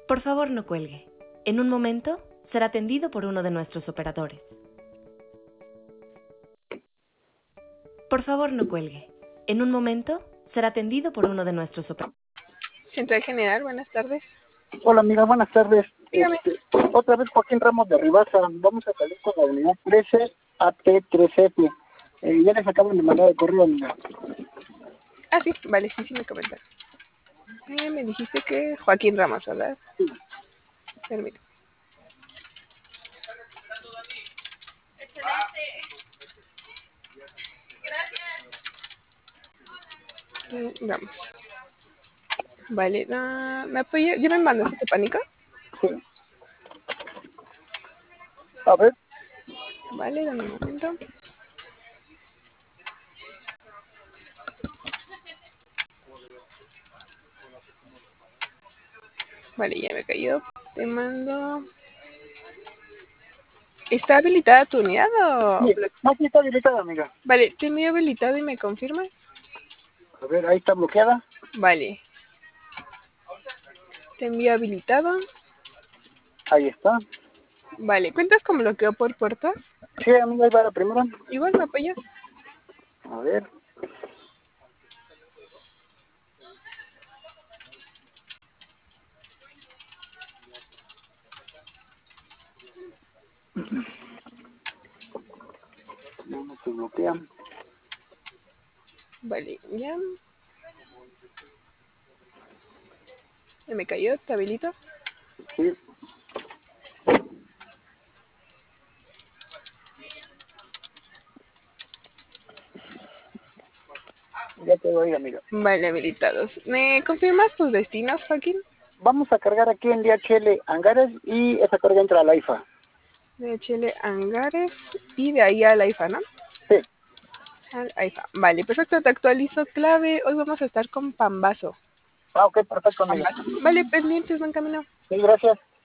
Por favor, no cuelgue. En un momento será atendido por uno de nuestros operadores. Por favor, no cuelgue. En un momento será atendido por uno de nuestros operadores. Central General, buenas tardes. Hola amiga, buenas tardes. Dígame. Otra vez Joaquín Ramos de Rivasa. Vamos a salir con la unidad 13 AT3F. Ya les acaban de mandar el correo, amiga. Ah, sí, vale, sí me comentaron. Me dijiste que Joaquín Ramos, ¿verdad? Sí. Permítame. Vamos. Vale, ¿me apoya? ¿Ya me mandaste tu pánico? Sí. A ver. Vale, dame un momento. Vale, ya me cayó. Te mando... ¿Está habilitada tu unidad o...? Sí, no, sí está habilitada, amiga. Vale, te envío habilitado y me confirmas. A ver, ahí está bloqueada. Vale. Te envío habilitado. Ahí está. Vale, ¿cuentas con bloqueo por puertas? Sí, amiga, ahí va la primera. Igual me apoyas. A ver. No se bloquea. Vale, ya. Ya me cayó, te habilito. Sí. Ya quedó ahí, amiga. Vale, habilitados. ¿Me confirmas tus destinos, Joaquín? Vamos a cargar aquí en DHL Hangares y esa carga entra a la IFA. DHL Hangares y de ahí a la IFA, ¿no? Sí. Al IFA. Vale, perfecto, te actualizo clave. Hoy vamos a estar con Pambazo. Ah, ok, perfecto, amiga. Vale, pendientes, buen camino. Sí, gracias.